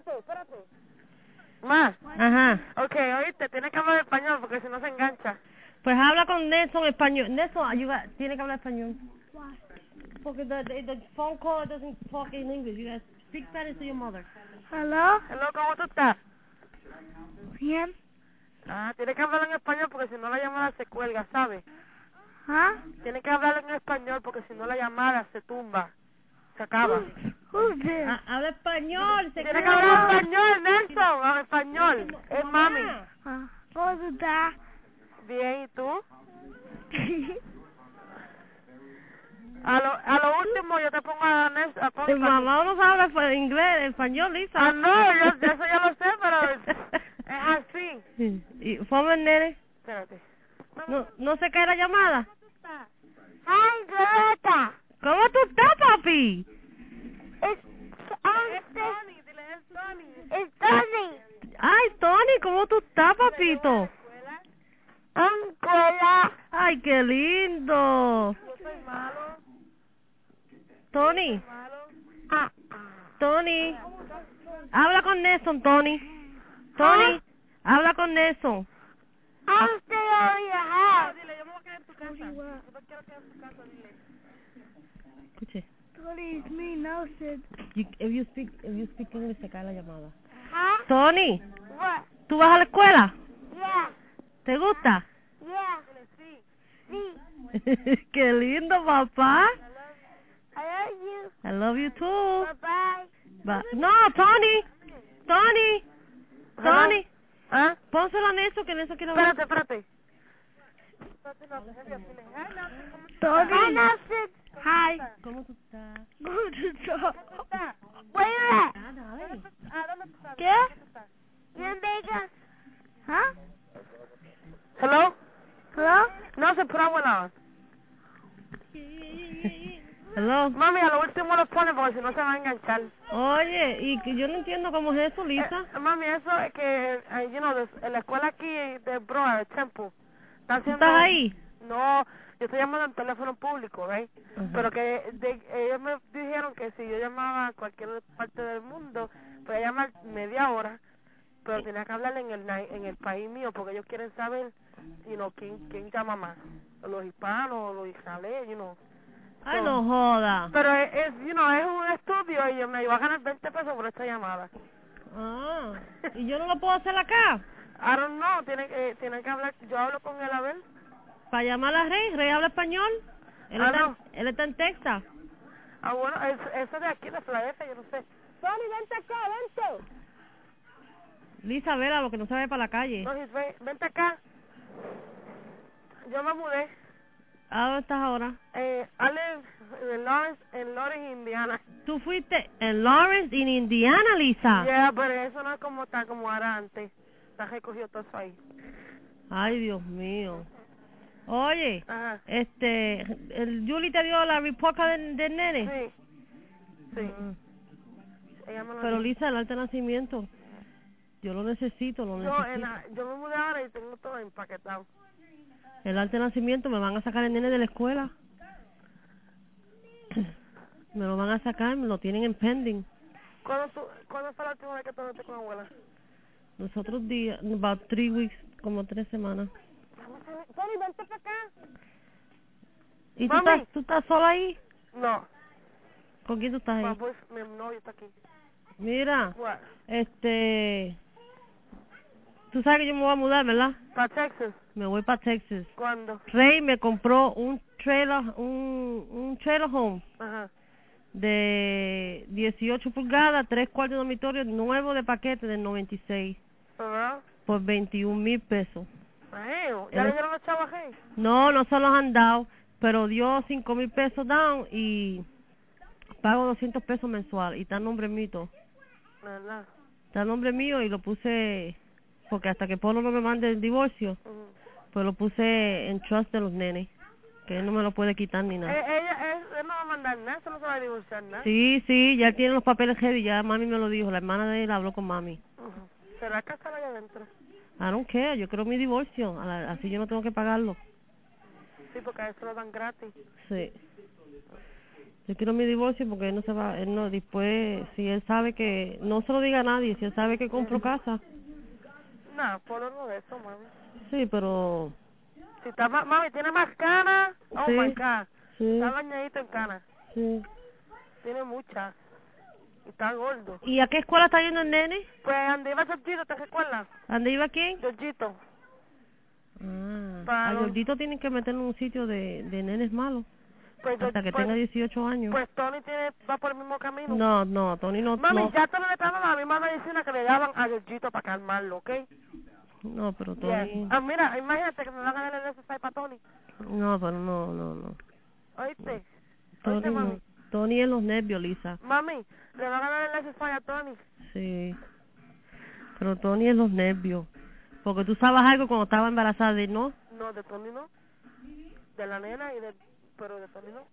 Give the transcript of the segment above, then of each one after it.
espérate. Ma. Ajá. Ok, oíste, tienes que hablar español porque si no se engancha. Pues habla con Nelson español. Nelson, tiene que hablar español. Porque the phone call doesn't talk in English. You guys speak Spanish to your mother. Hello? Hello, ¿cómo tú estás? Bien. Ah, tienes que hablar en español porque si no la llamada se cuelga, ¿sabes? Huh? Tienes que hablar en español porque si no la llamada se tumba. Se acaba. Who's this? Habla español. Tienes que hablar español, Nelson. Habla español. Es mami. ¿Cómo tú estás? Bien, ¿y tú? A lo último yo te pongo a Nelson. A Mi mamá no sabe inglés, español, Lisa. Ah, no, eso ya lo sé, pero es así. ¿Y fue el nene? Espérate. ¿No se cae la llamada? Hi, Greta. ¿Cómo tú estás, papi? It's Tony, dile, es Tony. It's Tony. Ay, Tony, ¿cómo tú estás, papito? Escuela. Ay, qué lindo. Yo soy malo. Tony, Ah. Tony. Habla con Nelson, Tony. Tony, habla con Nelson. I'll stay over your house. Dile, yo me voy a quedar en tu casa. Yo me quiero quedar en tu casa, dile. Escuche. Tony, it's me, Nelson. If you speak English, se cae la llamada. Huh? Tony, What? ¿tú vas a la escuela? Yeah. ¿Te gusta? Yeah. Sí. Sí. Qué lindo, papá. I love you. I love you too. Bye-bye. No, Tony. Tony. ¿Ah? Pónselo a Nelson, que Nelson quiere hablar. Espérate. Tony. Hi, Nelson. Hi. ¿Cómo tú estás? Good job. Where you at? Dale. ¿Dónde estás? ¿Qué? You in Vegas? Huh? Hello? Hello? No se put on. Hello. Mami, a lo último lo pone porque si no se va a enganchar. Oye, y que yo no entiendo cómo es eso, Lisa. Mami, eso es que, en la escuela aquí de Broad, Temple, está ¿Tú haciendo... estás ahí? No, yo estoy llamando al teléfono público, ¿right? Ajá. Pero que ellos me dijeron que si yo llamaba a cualquier parte del mundo, podía llamar media hora, pero tenía que hablar en el país mío, porque ellos quieren saber, quién llama más, los hispanos, los israelíes, Ay, no joda. Pero es un estudio y yo me iba a ganar 20 pesos por esta llamada. Ah, ¿y yo no lo puedo hacer acá? I don't know, tiene que hablar, yo hablo con él a ver. Para llamar a Rey. ¿Rey habla español? No. Él está en Texas. Ah, bueno, eso de aquí, de Filadelfia, yo no sé. Tony, vente acá, vente. Lisa, vela, lo que no se ve para la calle. No, vente acá. Yo me mudé. ¿A dónde estás ahora? I live en Lawrence, Indiana. ¿Tú fuiste en Lawrence, en Indiana, Lisa? Yeah, pero eso no es como está como era antes. Está recogido todo eso ahí. Ay, Dios mío. Oye, Ajá. ¿el Julie te dio la reporta del nene? Sí. Ella me lo Pero Lisa, el alto nacimiento, yo lo necesito, yo me mudé ahora y tengo todo empaquetado. El alto nacimiento, me van a sacar el nene de la escuela. Me lo van a sacar, me lo tienen en pending. ¿Cuándo fue la última vez que tú hablaste con abuela? Los otros días, about 3 weeks, como 3 semanas. Tony, vente para acá. ¿Y Mami. tú estás sola ahí? No. ¿Con quién tú estás ahí? Mi novio está aquí. Mira, What? tú sabes que yo me voy a mudar, ¿verdad? ¿Para Texas? Me voy para Texas. ¿Cuándo? Rey me compró un trailer home. Ajá. De 18 pulgadas, 3 cuartos de dormitorio, nuevo de paquete del 96. ¿Verdad? Por 21,000 pesos. ¿Ya le dieron los chavos a Rey? No se los han dado, pero dio 5,000 pesos down y pago 200 pesos mensual y está a nombre mío. ¿Verdad? Está a nombre mío y lo puse, porque hasta que Polo no me mande el divorcio, pues lo puse en trust de los nenes, que él no me lo puede quitar ni nada. Él no va a mandar nada, eso no se va a divorciar nada. Sí, ya tiene los papeles ready, ya mami me lo dijo, la hermana de él habló con mami. ¿Será que estará allá adentro? I don't care, yo quiero mi divorcio, así yo no tengo que pagarlo. Sí, porque a eso lo dan gratis. Sí. Yo quiero mi divorcio porque él no se va, él no, después, si él sabe que, no se lo diga a nadie, si él sabe que compro casa. No, por uno de eso, mami. Sí, pero... Si está mami, tiene más canas. Oh sí, my God. sí, Está bañadito en canas. sí. Tiene muchas. Y está gordo. ¿Y a qué escuela está yendo el nene? Pues donde iba Georgito, ¿te recuerdas? ¿A dónde iba quién? Georgito. A Gordito tienen que meterlo en un sitio de nenes malos. Pues, Hasta que tenga 18 años. Pues Tony va por el mismo camino. No, Tony no. Mami, no. ya Tony le está dando la misma medicina que le daban a Georgito para calmarlo, ¿ok? No, pero Tony... Yeah. Ah, mira, imagínate que me van a dar el SSI para Tony. No, pero no. ¿Oíste? Tony ¿Oíste, mami? no. Tony es los nervios, Lisa. Mami, le van a dar el SSI a Tony. Sí. Pero Tony es los nervios. Porque tú sabes algo cuando estaba embarazada de no. No, de Tony no. De la nena y de... Pero de Tony no.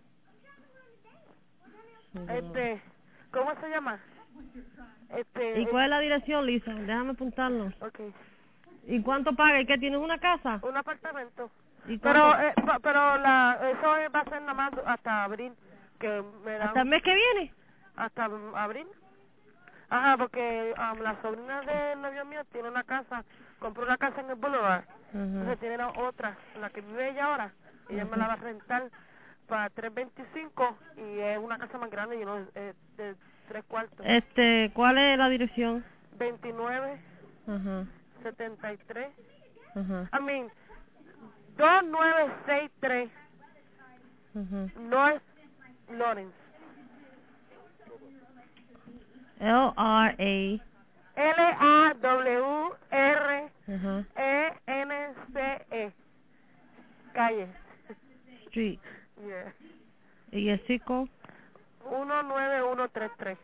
¿Cómo se llama? ¿Y cuál es la dirección, Lisa? Déjame apuntarlo. Okay. ¿Y cuánto paga? ¿Y qué tienes una casa? Un apartamento. ¿Y pero eso va a ser nada más hasta abril. Que me dan... ¿Hasta el mes que viene? Hasta abril. Ajá, porque la sobrina del novio mío tiene una casa, compró una casa en el Boulevard. Entonces tiene otra, la que vive ella ahora. Y ella me la va a rentar para $3.25 y es una casa más grande y no es de 3 cuartos. ¿Cuál es la dirección? 29 73 2963 North Lawrence. LRAWRENCE Calle Street. Yeah. ¿Y el circo? 19133.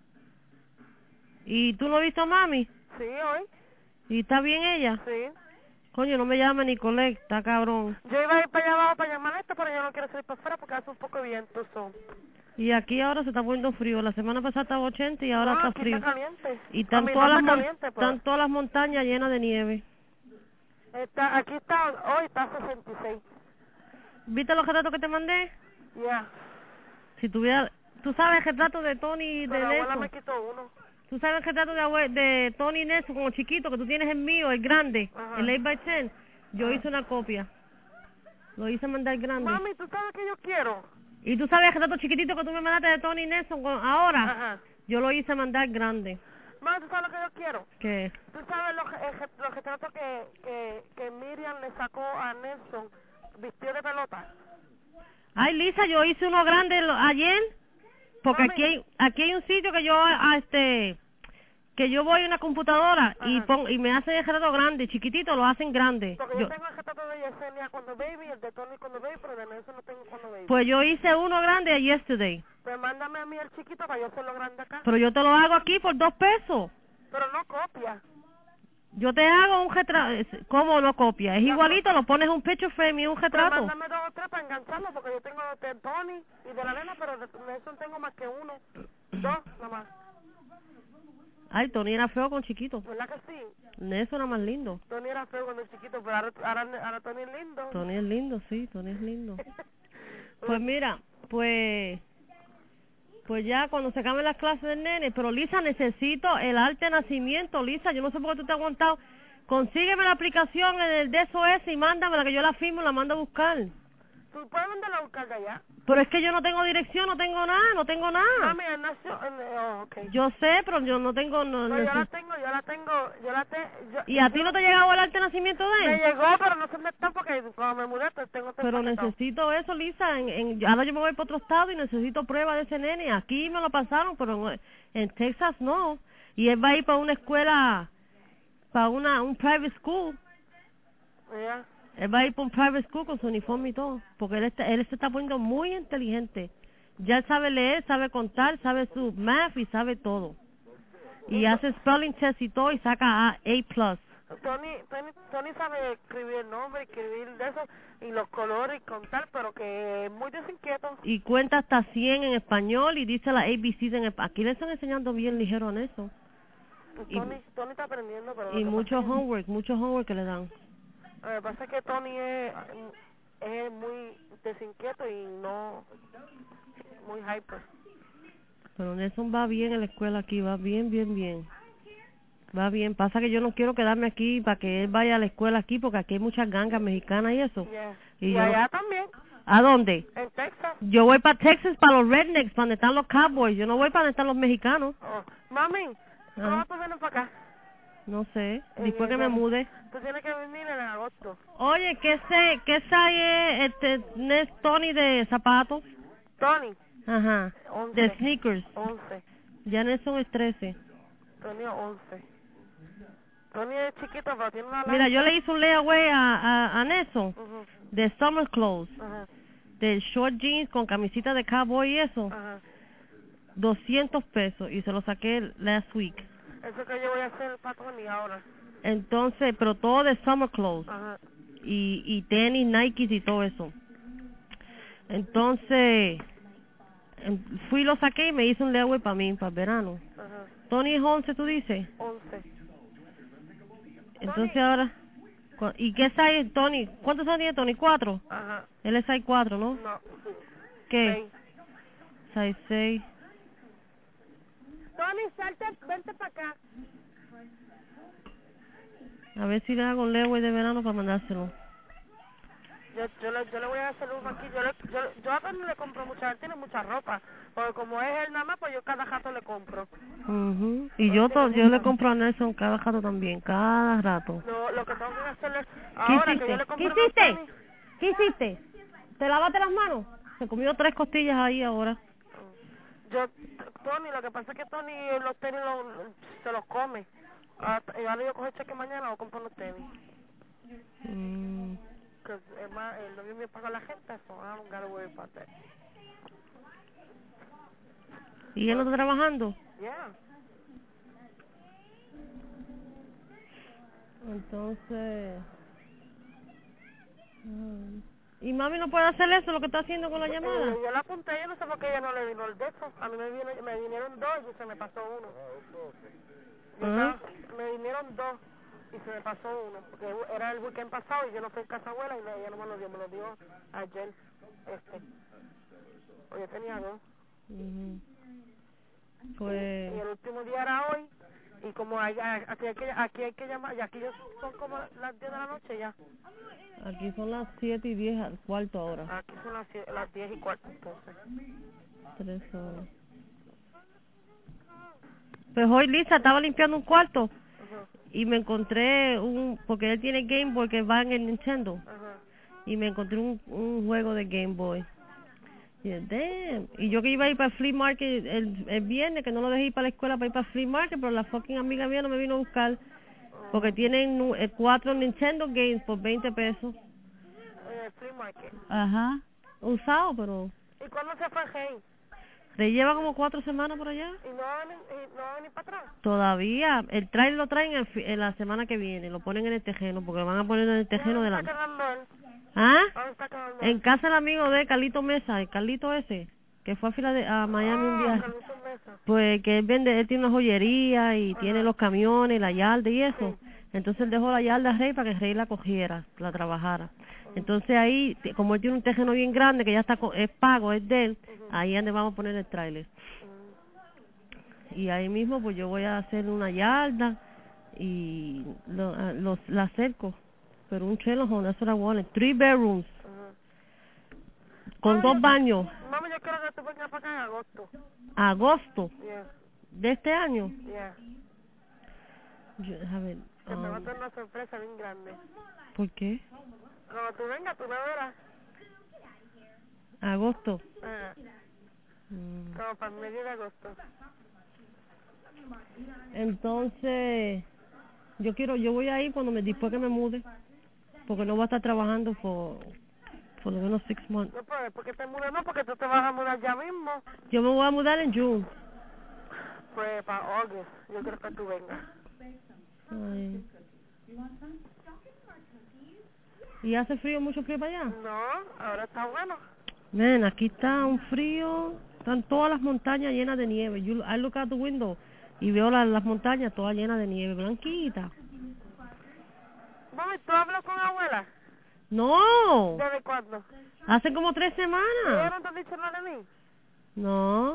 ¿Y tú lo has visto a mami? Sí, hoy. ¿Y está bien ella? Sí. Coño, no me llame ni está cabrón. Yo iba a ir para allá abajo para llamar esto, pero yo no quiero salir para afuera porque hace un poco de viento. Y aquí ahora se está poniendo frío. La semana pasada estaba 80 y ahora está frío. Está caliente. Y están todas las montañas llenas de nieve. Aquí hoy está 66. ¿Viste los retratos que te mandé? Ya. Yeah. Si tuviera... ¿Tú sabes el retrato de Tony y de Nelson? La abuela Nelson? me quitó uno. ¿Tú sabes el retrato de Tony y Nelson como chiquito? Que tú tienes el mío, el grande, el 8x10. Yo hice una copia. Lo hice mandar grande. Mami, ¿tú sabes que yo quiero? ¿Y tú sabes el retrato chiquitito que tú me mandaste de Tony y Nelson ahora? Ajá. Yo lo hice mandar grande. Mami, ¿tú sabes lo que yo quiero? ¿Qué? ¿Tú sabes los retratos que Miriam le sacó a Nelson vestido de pelota? Ay, Lisa, yo hice uno grande ayer. Porque Mami, aquí hay un sitio que yo voy a una computadora y me hacen el retrato grande, chiquitito, lo hacen grande. Porque yo tengo el retrato de Yesenia cuando baby, el de Tony cuando baby, pero de Nelson no tengo cuando baby. Pues yo hice uno grande yesterday. Pues mándame a mí el chiquito para yo hacerlo grande acá. Pero yo te lo hago aquí por $2. Pero no copia. Yo te hago un retrato. ¿Cómo no copia? Es igualito, lo pones un picture frame y un retrato. Pues mándame 2 o 3 para engancharlo, porque yo tengo de Tony y de la nena, pero de Nelson tengo más que uno. 2 nada más. Ay, Tony era feo con chiquito. ¿Verdad que sí? Nelson era más lindo. Tony era feo cuando chiquito, pero ahora Tony es lindo. Tony es lindo, sí, Tony es lindo. Pues mira, pues ya cuando se acaben las clases del nene, pero Lisa, necesito el arte de nacimiento, Lisa, yo no sé por qué tú te has aguantado. Consígueme la aplicación en el DSOS y mándamela, que yo la firmo y la mando a buscar. ¿Tú puedes mandarla a buscar de allá? Pero es que yo no tengo dirección, no tengo nada. Mami, él nació... okay. Yo sé, pero yo no tengo... No, yo la tengo. ¿Y a ti no te ha llegado el arte de nacimiento de él? Me llegó, pero no sé dónde está porque cuando me mudé pues tengo... Pero necesito eso, Lisa. Ahora yo me voy para otro estado y necesito prueba de ese nene. Aquí me lo pasaron, pero en Texas no. Y él va a ir para una escuela, para un private school. Yeah. Él va a ir para un private school con su uniforme y todo. Porque él se está poniendo muy inteligente. Ya él sabe leer, sabe contar, sabe su math y sabe todo. Y hace spelling test y todo y saca A+. Tony sabe escribir el nombre, escribir de eso, y los colores y contar, pero que es muy desinquieto. Y cuenta hasta 100 en español y dice las ABCs en español. Aquí le están enseñando bien ligero en eso. Tony está aprendiendo, pero... Y mucho homework que le dan. Lo que pasa es que Tony es... es muy desinquieto y no muy hyper. Pero Nelson va bien en la escuela aquí, va bien, bien, bien. Va bien, pasa que yo no quiero quedarme aquí para que él vaya a la escuela aquí, porque aquí hay muchas gangas mexicanas y eso. Yeah. Y Y yo allá también, ¿A dónde? en Texas. Yo voy para Texas, para los rednecks, para donde están los cowboys. Yo no voy para donde están los mexicanos. Oh. Mami, ¿cómo Ah, tú vienes para acá? no sé, En después que el me mude. Tú tienes que venir en agosto. Oye, ¿qué size es Tony de zapatos? Tony, Ajá, 11. de sneakers. 11. Ya Nelson es 13. Tony 11. Tony es chiquito, pero tiene una Mira, yo lanza. le hice un layaway a Nelson Ujú, de summer clothes, ajá, de short jeans con camisita de cowboy y eso, ajá. 200 pesos y se lo saqué last week. Eso que yo voy a hacer para Tony ahora. Entonces, pero todo de summer clothes Ajá. y tenis, Nikes y todo eso. Entonces, fui y lo saqué y me hice un layaway para mí, para el verano. Ajá. Tony es 11, tú dices. 11. Entonces Tony. ahora, ¿y qué size Tony? ¿Cuántos años tiene Tony? 4. Ajá. Él es size 4, ¿no? No. ¿Qué? 6. Size 6. Tony, salte, vente para acá. A ver si le hago un layaway de verano para mandárselo. Yo le voy a hacer uno aquí. Yo a Tony le compro mucha, él tiene mucha ropa. Porque como es él nada más, pues yo cada rato le compro. Y yo le compro a Nelson cada rato también, cada rato. Lo que tengo que hacerle ¿Qué ahora que yo hiciste? le ¿Qué compro a hiciste? Tony. ¿Qué hiciste? ¿Te lavaste las manos? Se comió 3 costillas ahí ahora. Tony, lo que pasa es que Tony los tenis se los come. Y ahora yo cojo el cheque mañana o compro los tenis. Mm. Que es más, el novio me paga la gente, so I don't gotta worry about that. ¿Y él no está trabajando? Yeah. Entonces... ¿Y mami no puede hacer eso, lo que está haciendo con la llamada? Yo la apunté, yo no sé por qué ella no le vino el de eso. A mí me vinieron 2 y se me pasó uno. Me vinieron 2 y se me pasó uno. Porque era el weekend pasado y yo no fui en casa abuela y ella no me lo dio ayer. Pues yo tenía 2. Pues... Y el último día era hoy. Y como aquí hay que llamar, y aquí son como las 10 de la noche ya. Aquí son las 7:10 al cuarto ahora. Aquí son las 10 y cuarto entonces. 3 horas. Pues hoy Lisa estaba limpiando un cuarto y me encontré porque él tiene Game Boy que va en el Nintendo. Y me encontré un juego de Game Boy. Y damn. Y yo que iba a ir para el flea market el viernes, que no lo dejé ir para la escuela para ir para el flea market, pero la fucking amiga mía no me vino a buscar. Porque tienen 4 Nintendo Games por 20 pesos. Flea market. Ajá. Usado, pero... ¿Y cuándo se fue Hey? ¿Le lleva como 4 semanas por allá? ¿Y no va a venir para atrás? Todavía. El trail lo traen en la semana que viene. Lo ponen en el tejeno, porque lo van a poner en el tejeno de la... ¿Dónde está quedando él? ¿Ah? ¿Dónde está quedando él? En casa del amigo de Carlito Mesa, el Carlito ese, que fue a Miami un día. Carlito Mesa. Pues que él tiene una joyería y tiene los camiones, la yarda y eso. Entonces él dejó la yarda a Rey para que Rey la cogiera, la trabajara. Entonces ahí, como él tiene un terreno bien grande que ya está es pago, es de él, ahí es donde vamos a poner el tráiler. Y ahí mismo pues yo voy a hacer una yarda y la cerco. Pero un trailer home, that's what I wanted. 3 bedrooms. Con 2 baños. Mami, yo quiero que tú vengas para acá en agosto. ¿Agosto? Yeah. ¿De este año? Yeah. A ver. Que me va a hacer una sorpresa bien grande. ¿Por qué? Cuando tú vengas, tú me verás. ¿Agosto? Como para el medio de agosto. Entonces, yo voy a ir después que me mude, porque no voy a estar trabajando por lo menos 6 months. No, pues, ¿por qué te mudas? No, porque tú te vas a mudar ya mismo. Yo me voy a mudar en June. Pues para August, yo quiero que tú vengas. Ay. ¿Y hace mucho frío para allá? No, ahora está bueno. Ven, aquí está un frío, están todas las montañas llenas de nieve. I look out the window y veo las montañas todas llenas de nieve, blanquita. Mami, ¿tú hablas con abuela? No. ¿Desde cuándo? Hace como 3 ¿Ella semanas. no te ha dicho nada de mí? No.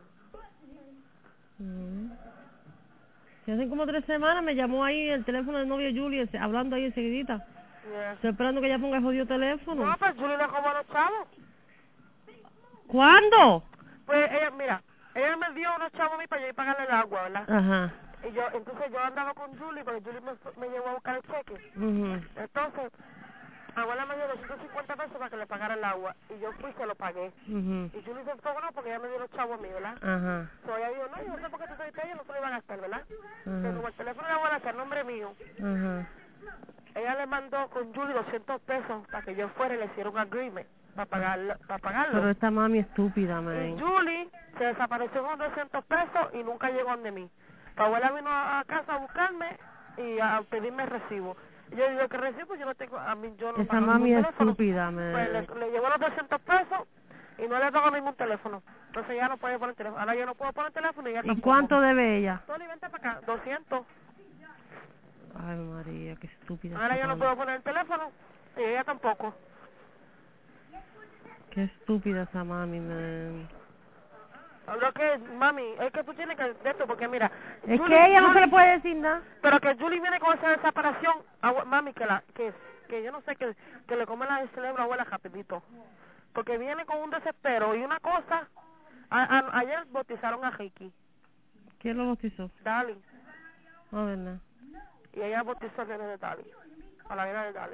Sí, hace como 3 semanas me llamó ahí el teléfono del novio Julie, hablando ahí enseguidita. Yeah. Estoy esperando que ella ponga el jodido teléfono. No, pues Julie le robó a los chavos. ¿Cuándo? Pues ella, mira, ella me dio unos chavos a mí para yo ir a pagarle el agua, ¿verdad? Ajá. Y entonces yo andaba con Julie, porque Julie me llevó a buscar el cheque. Mhm. Entonces, abuela me dio 250 pesos para que le pagara el agua. Y yo fui y se lo pagué. Mhm. Y Julie se enfogó porque ella me dio los chavos a mí, ¿verdad? Ajá. So ella dijo, no, yo no sé por qué tú te diste a ella, no se lo iba a gastar, ¿verdad? Ajá. Pero como el teléfono de la abuela está el nombre mío, Ajá. ella le mandó con Julie 200 pesos para que yo fuera y le hiciera un agreement para pagarlo. Pero esta mami estúpida, Y man. Julie se desapareció con 200 pesos y nunca llegó donde mí. La abuela vino a casa a buscarme y a pedirme recibo. Y yo digo, ¿qué recibo? Yo no tengo, a mí yo no Esa pago mami ningún es teléfono. estúpida, Pues man. le llevó los 200 pesos y no le pago ningún teléfono. Entonces ya no puede poner teléfono. Ahora yo no puedo poner teléfono y ya ¿Y tampoco. cuánto debe ella? Tony, vente para acá, 200. Ay, María, qué estúpida. Ahora esta yo no mami. puedo poner el teléfono y ella tampoco. Qué estúpida esa mami, man. Lo que, mami, es que tú tienes que de esto, porque mira, Es que a ella no se le puede decir nada. pero que Julie viene con esa desaparición, mami, que yo no sé, que le come el cerebro a abuela rapidito, porque viene con un desespero y una cosa, ayer bautizaron a Ricky, ¿Quién lo bautizó? Dali, No, verdad. y ella bautizó al nene de Dali, a la vida de Dali,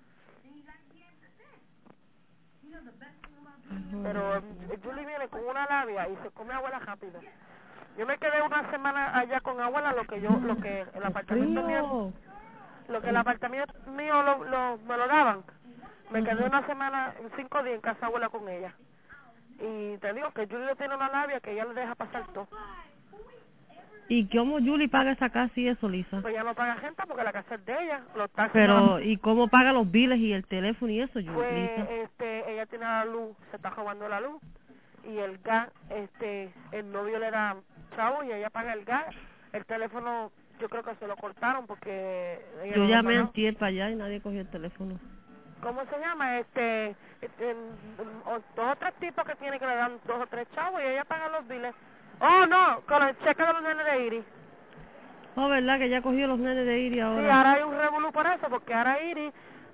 pero Julie viene con una labia y se come a abuela rápido. Yo me quedé una semana allá con abuela, lo que el apartamento mío, lo que el apartamento mío me lo daban. Me quedé una semana, 5 días en casa abuela con ella. Y te digo que Julie tiene una labia que ella le deja pasar todo. ¿Y cómo Julie paga esa casa y eso, Lisa? Pues ella no paga renta porque la casa es de ella. Los taxis Pero, ¿y cómo paga los biles y el teléfono y eso, Lisa? pues ella tiene la luz, se está robando la luz. Y el gas, el novio le da chavo y ella paga el gas. El teléfono, yo creo que se lo cortaron porque ella Yo no lo llamé pagó. antier para allá y nadie cogió el teléfono. ¿Cómo se llama? Dos o tres tipos que tiene que le dan 2 o 3 chavos y ella paga los biles. Oh, no, con el cheque de los nenes de Iris. Oh, ¿verdad? Que ya cogió los nenes de Iris Sí, ahora. ahora hay un revolú por eso, porque ahora Iris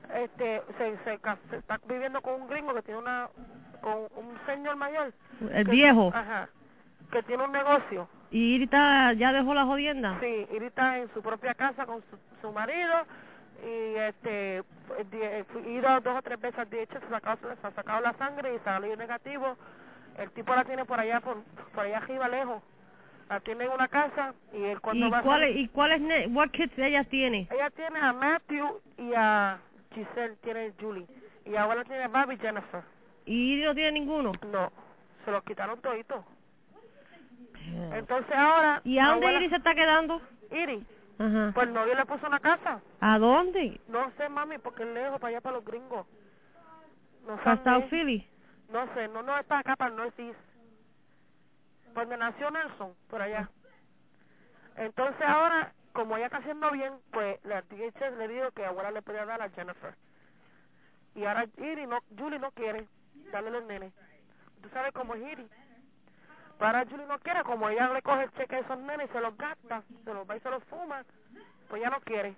se está viviendo con un gringo que tiene con un señor mayor. El viejo. Ajá, que tiene un negocio. ¿Y Iris ya dejó la jodienda? Sí, Iris está en su propia casa con su marido y ido 2 o 3 veces al DH, se ha sacado la sangre y salió negativo. El tipo la tiene por allá arriba lejos. La tiene en una casa y él cuando va a salir, ¿Y cuáles what kids ella tiene? ella tiene a Matthew y a Giselle, tiene Julie, y ahora tiene a Bobby y Jennifer. ¿Y Iris no tiene ninguno? No, se los quitaron todito. Entonces ahora, ¿Y a dónde Iris se está quedando? Iris, Ajá. pues el novio le puso una casa. ¿A dónde? No sé, mami, porque es lejos, para allá, para los gringos. No ¿Para sé. South Philly? No sé, no es para acá, para el Northeast. Donde nació Nelson, por allá. Entonces ahora, como ella está haciendo bien, pues la DHS le dijo que abuela le podía dar a Jennifer. Y ahora Julie no quiere darle los nenes. ¿Tú sabes cómo es Iris? Para Julie no quiere, como ella le coge el cheque a esos nenes y se los gasta, se los va y se los fuma, pues ya no quiere.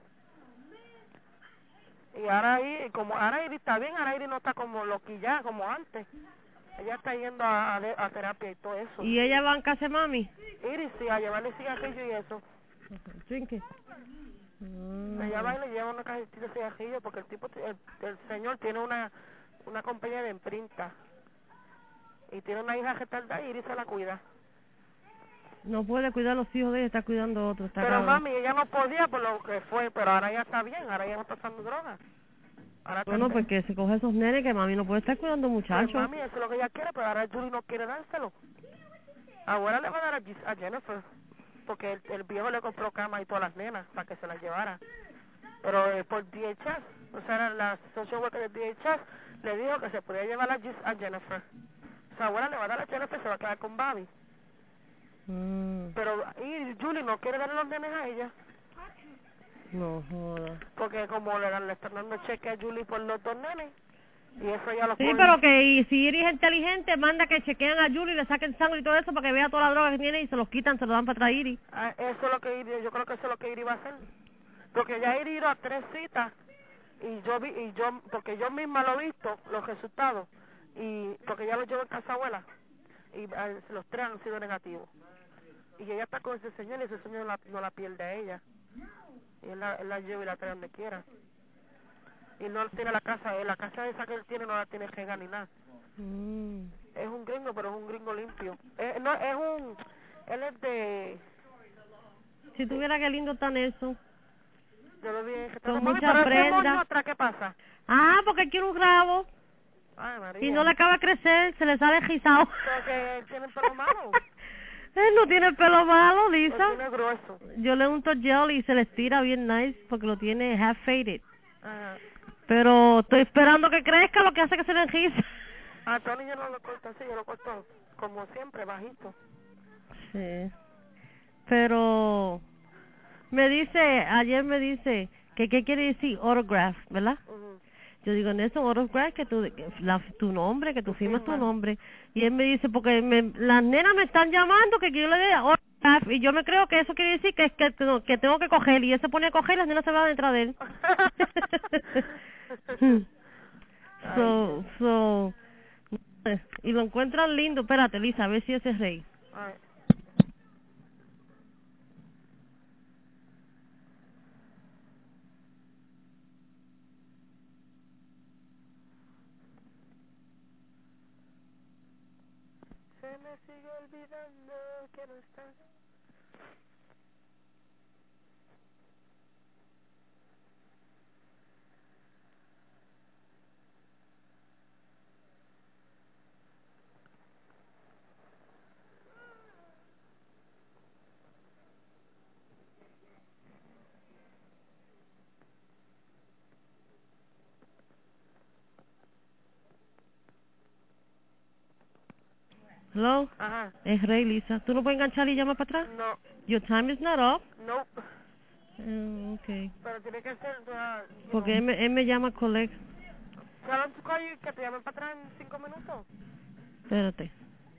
Y ahora como ahora Iris está bien, ahora Iris no está como loquilla, como antes. Ella está yendo a terapia y todo eso. ¿Y ella va en casa de mami? Iris sí, a llevarle cigarrillo y eso. ¿Trinque? Ella va y le lleva una cajetita de cigarrillo porque el señor tiene una compañía de imprenta. Y tiene una hija retardada y Iris se la cuida. No puede cuidar a los hijos de ella, está cuidando a otros. Pero mami, ella no podía por lo que fue, pero ahora ya está bien, ahora ya no está usando droga. Bueno, pues que se coge esos nenes que mami no puede estar cuidando muchachos. Pues, mami, eso es lo que ella quiere, pero ahora Julie no quiere dárselo. Ahora le va a dar a Jennifer, porque el viejo le compró cama y todas las nenas para que se las llevara. Pero por DHS, o sea, la social worker de DHS le dijo que se podía llevar a Jennifer. O sea, ahora le va a dar a Jennifer y se va a quedar con Bobby. Pero y Julie no quiere darle los nenes a ella. No joda. Porque como le están dando cheque a Julie por los 2 nenes, y eso ya lo Sí, pueden- pero que y si eres inteligente, manda que chequeen a Julie, le saquen sangre y todo eso para que vea toda la droga que tiene y se los quitan, se lo dan para atrás Iri. Ah, eso es lo que yo creo que eso es lo que Iri va a hacer. Porque ya Iri ido a 3 citas porque yo misma lo he visto, los resultados, y porque ya los llevo en casa abuela, y los 3 han sido negativos. Y ella está con ese señor y ese señor no la pierde a ella. Y él la lleva y la trae donde quiera. Y no tiene la casa esa que él tiene no la tiene que ni nada. Es un gringo, pero es un gringo limpio. No, él es de... Si tuviera que lindo está Nelson. Yo lo vi que Con mami, mucha pero ese prenda. moño atrás, ¿qué pasa? Ah, porque él quiere un rabo. Ay, María. Y no le acaba de crecer, se le sale rizado. Porque él tiene el pelo malo. Él no tiene el pelo malo, Él Lisa. tiene grueso. Yo le unto gel y se le estira bien nice porque lo tiene half faded. Ajá. Pero estoy esperando que crezca, lo que hace que se le enriza. A Tony yo no lo corto así, yo lo corto como siempre, bajito. Sí. Pero ayer me dice que qué quiere decir autograph, ¿verdad? Ujú. Yo digo, Nelson, autograph, que tu nombre, que tú firmas tu firma. nombre. Y él me dice, porque las nenas me están llamando que yo le dé autograph. Y yo me creo que eso quiere decir que tengo que coger. Y él se pone a coger y las nenas se van detrás de él. so, y lo encuentran lindo. Espérate, Lisa, a ver si ese es rey. Ay. Se me sigue olvidando que no estás. Hello, Ajá. es rey, Lisa. ¿Tú no puedes enganchar y llamar para atrás? No, Your time is not up. nope. Okay. Pero tiene que ser, Porque él me llama collect. Tell him to call you, que te llamen para atrás en 5 minutos. Espérate.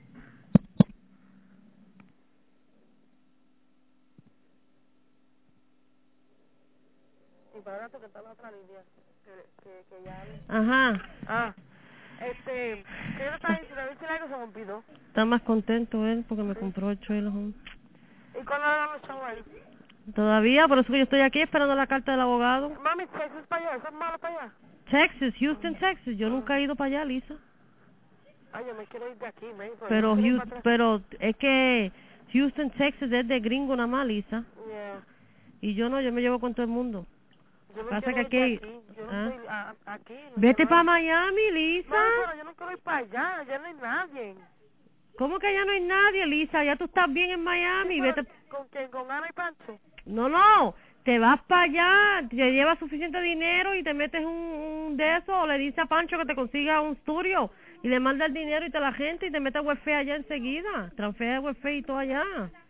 Y para rato que está la otra línea. Que ya... Ajá. Ah, ¿qué yo estaba diciendo? A ver si algo se me olvidó. Está más contento él porque me compró el trailer home. ¿Y cuándo le dan los chavos ahí? Todavía, por eso que yo estoy aquí esperando la carta del abogado. Mami, Texas para allá, eso es malo para allá. Texas, Houston, Texas. Yo nunca he ido para allá, Lisa. Ay, yo me quiero ir de aquí, me Pero es que Houston, Texas es de gringo nada más, Lisa. Yeah. Y yo no, yo me llevo con todo el mundo. Yo me Pasa quiero que ir de aquí... aquí. Yo no ¿ah? estoy aquí. No Vete quiero para ir. Miami, Lisa. No, pero yo no quiero ir para allá, ya no hay nadie. ¿Cómo que allá no hay nadie, Lisa? Ya tú estás bien en Miami. Sí, Vete... ¿con quién? ¿Con Ana y Pancho? No. Te vas para allá, te llevas suficiente dinero y te metes un de eso, o le dices a Pancho que te consiga un estudio y le manda el dinero y te la gente y te metes welfare allá enseguida. Transfiere welfare y todo allá.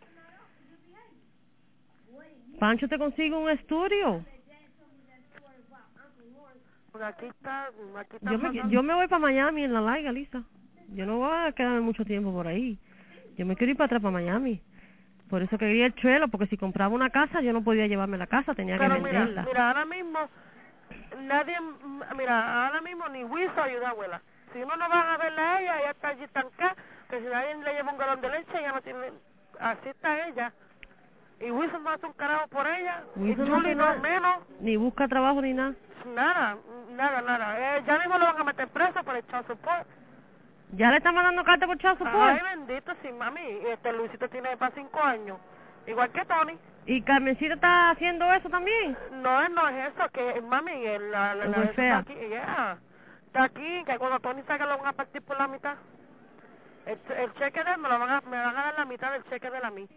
Pancho te consigue un estudio. Pues aquí está Yo me voy para Miami en la larga, Lisa. Yo no voy a quedarme mucho tiempo por ahí. Yo me quiero ir para atrás para Miami. Por eso quería el trailer, porque si compraba una casa yo no podía llevarme la casa, tenía que venderla. Mira, ahora mismo ahora mismo ni Wilson ayuda a abuela. Si uno no va a verla a ella, ella está allí estancada, que si alguien le lleva un galón de leche, ella no tiene, así está ella. Y Wilson no hace un carajo por ella, Wilson y no Julie hace no nada. menos, Ni busca trabajo ni nada. nada. Ya mismo lo van a meter preso por el child support. ¿Ya le están mandando carta por child support? Ay, bendito, sí, mami. Luisito tiene para 5 años, igual que Tony. ¿Y Carmencita está haciendo eso también? No, no es eso, que mami, la welfare. está aquí, está aquí, que cuando Tony salga lo van a partir por la mitad. El cheque de él me van a dar la mitad del cheque de la mí.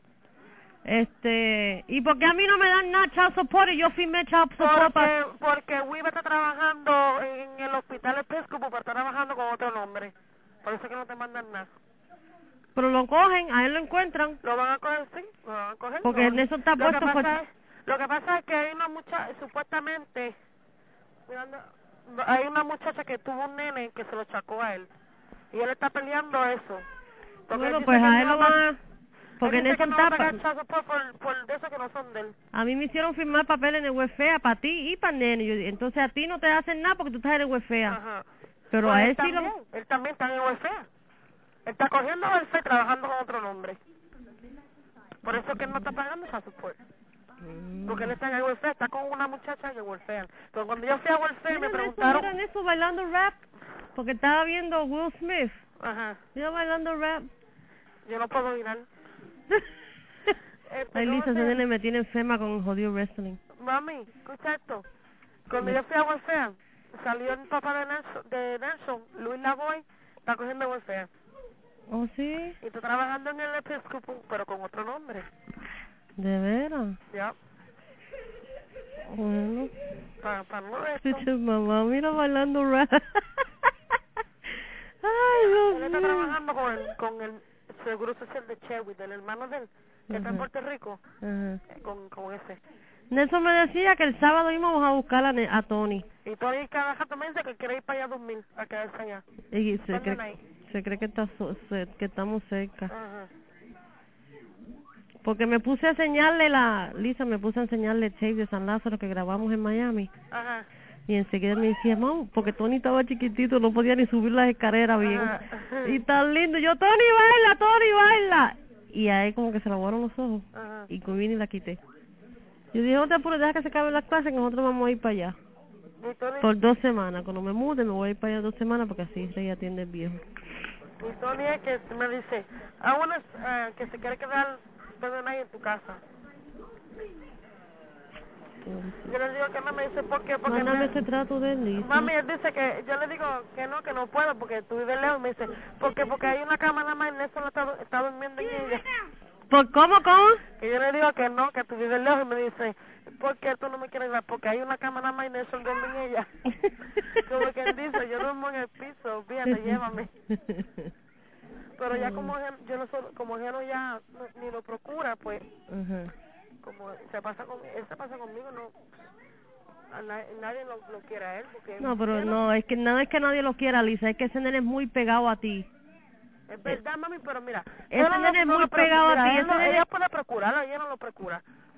¿Y por qué a mí no me dan nada child support y yo firmé child support? Porque Wiba está trabajando en el hospital Episcopal, pero está trabajando con otro nombre. Por eso que no te mandan nada. Pero lo cogen, a él lo encuentran. Lo van a coger, sí, lo van a coger. Porque en eso está puesto Lo que pasa es que hay una muchacha, supuestamente, mirando, hay una muchacha que tuvo un nene que se lo chacó a él. Y él está peleando eso. Porque Bueno, él dice pues que a él no lo va- van a... Porque él dice que Nelson no va a tapa... pagar chazo por de eso que no son de él. A mí me hicieron firmar papeles en el welfare para ti y para el nene. Entonces a ti no te hacen nada porque tú estás en el welfare. Ajá. Pero Pues a él él sí también, lo... él también está en el welfare. Él está cogiendo welfare trabajando con otro nombre. Por eso que él no está pagando esa support. Porque él está en el welfare, está con una muchacha en el welfare. Pero cuando yo fui a welfare me preguntaron... Mira eso bailando rap. Porque estaba viendo Will Smith. Ajá. Mira bailando rap. Yo no puedo mirar. Ay, ¿cómo Lisa, ese se- nene me tiene enferma con el jodido wrestling. Mami, escucha esto. Cuando yo fui a welfare, salió el papá de Nelson, Luis Lavoy, está cogiendo welfare. ¿Oh, sí? Y está trabajando en el Episcopal, pero con otro nombre. ¿De veras? Ya. Bueno. Para no esto. Escucha, mamá, mira bailando rap. Ay, Dios Él está mío. trabajando con el Seguro Social de Chewy, del hermano de él, que está en Puerto Rico, Ajá. con ese. Nelson me decía que el sábado íbamos a buscar a Tony. Y Tony cada rato me dice que quiere ir para allá 2000, a quedarse allá. Y ¿Cuándo no hay? se cree que, que estamos cerca. Ajá. Porque me puse a enseñarle Lisa me puse a enseñarle el tape de San Lázaro que grabamos en Miami. Ajá. Y enseguida me decía, mam, porque Tony estaba chiquitito, no podía ni subir las escaleras bien. Ajá. Y tan lindo. Yo, Tony, baila. Y a él como que se le aguaron los ojos. Ajá. Y vine y la quité. Yo dije, no te apures, deja que se acaben las clases, que nosotros vamos a ir para allá. Y Tony, Por 2 semanas. Cuando me mude, me voy a ir para allá 2 semanas porque así se atiende el viejo. y Tony es que me dice, a uno que se quiere quedar todo el año en tu casa. Yo le digo que no, me dice, ¿por qué? Porque Mándame ese trato de él, Lisa. mami, él dice que, yo le digo que no puedo porque tú vives lejos. Me dice, porque hay una cama nada más y Nelson está durmiendo en ella. ¿Por cómo? Que yo le digo que no, que tú vives lejos. Y me dice, ¿por qué tú no me quieres dar? Porque hay una cama nada más y Nelson duerme en ella. Como que él dice, yo duermo en el piso, fíjate, llévame. Pero ya como yo no soy, como Geno ya ni lo procura, pues, como él se pasa conmigo, no, nadie lo quiere a él. Porque No, pero no, es que nadie lo quiera, Lisa, es que ese nene es muy pegado a ti. Es verdad, mami, pero mira, Ese nene es muy pegado a ti. Ella puede procurarlo, ella no lo procura.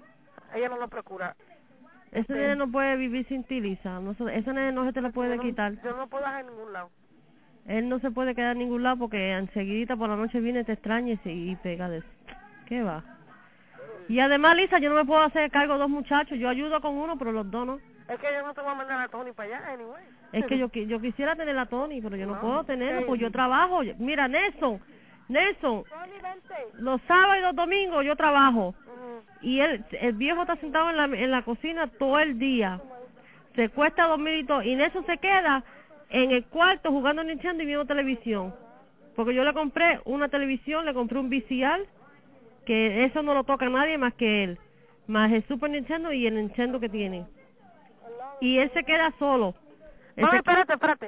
Ese nene no puede vivir sin ti, Lisa. Ese nene no se te lo puede quitar. Yo no puedo dejar en ningún lado. Él no se puede quedar en ningún lado porque enseguida por la noche viene, te extraña y pega de eso. ¿Qué va? Y además, Lisa, yo no me puedo hacer cargo de 2 muchachos. Yo ayudo con uno, pero los 2 no. Es que yo no te voy a mandar a Tony para allá, anyway. Es que yo quisiera tener a Tony, pero yo no puedo tenerlo, sí. pues yo trabajo. Mira, Nelson, Tony, vente. los sábados y los domingos yo trabajo. Ujú. Y el viejo está sentado en la cocina todo el día. Se cuesta a dormir y todo. Y Nelson se queda en el cuarto jugando Nintendo y viendo televisión. Porque yo le compré una televisión, le compré un VCR, que eso no lo toca nadie más que él. Más el Super Nintendo y el Nintendo que tiene. Y él se queda solo. No, espérate.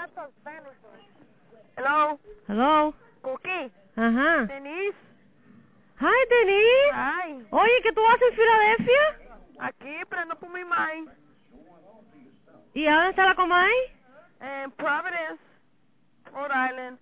Hello. Hello. Cookie. Ajá. Denise. Hi, Denise. Ay, Oye, ¿qué tú haces en Filadelfia? aquí prendo por mi mind. ¿Y a dónde está la Comay? En Providence, Rhode Island.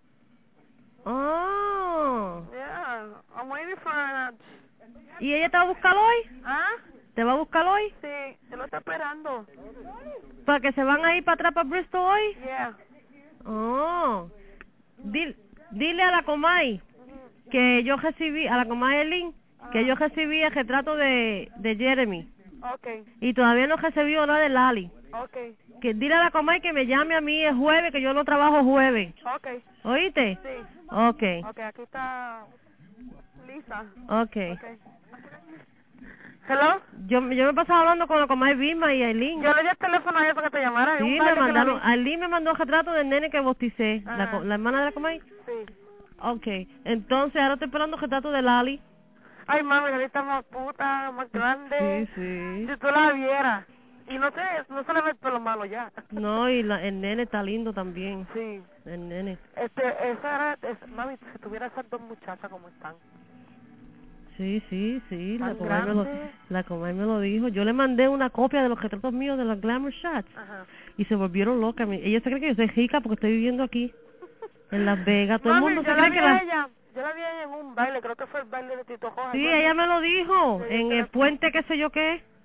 Oh. Yeah, I'm waiting for her. ¿Y ella te va a buscar hoy? ¿Ah? ¿Te va a buscar hoy? Sí, él lo está esperando. ¿Para que se van a ir para atrás para Bristol hoy? Yeah. Oh. Dile a la Comay que yo recibí, a la Comay Elin, que yo recibí el retrato de Jeremy. Okay, Y todavía no he recibido nada de Lali. okay, Que dile a la Comay que me llame a mí el jueves, que yo no trabajo jueves. okay. ¿Oíste? Sí. Okay. Okay, aquí está Lisa. Okay. Okay. Hello. Yo me pasaba hablando con la Comay Vilma y Aileen. Yo le di el teléfono a ella para que te llamara. Sí, me mandaron. Aileen me mandó el retrato del nene que bauticé. Ajá. La hermana de la Comay. Sí. Okay. Entonces ahora estoy esperando el retrato de Lali. Ay, mami, ahorita está más puta, más grande. Sí. Si tú la vieras. Y no se le ve el pelo malo ya. No, y el nene está lindo también. Sí. El nene. Mami, si tuviera esas 2 muchachas como están. Sí, ¿Tan la Comay me lo dijo. Yo le mandé una copia de los retratos míos de los Glamour Shots. Ajá. Y se volvieron locas. Ella se cree que yo soy rica porque estoy viviendo aquí, en Las Vegas. Todo el mundo se cree que yo la vi a ella en un baile, creo que fue el baile de Tito Rojas. Sí, ella me lo dijo, en el puente, qué sé yo qué.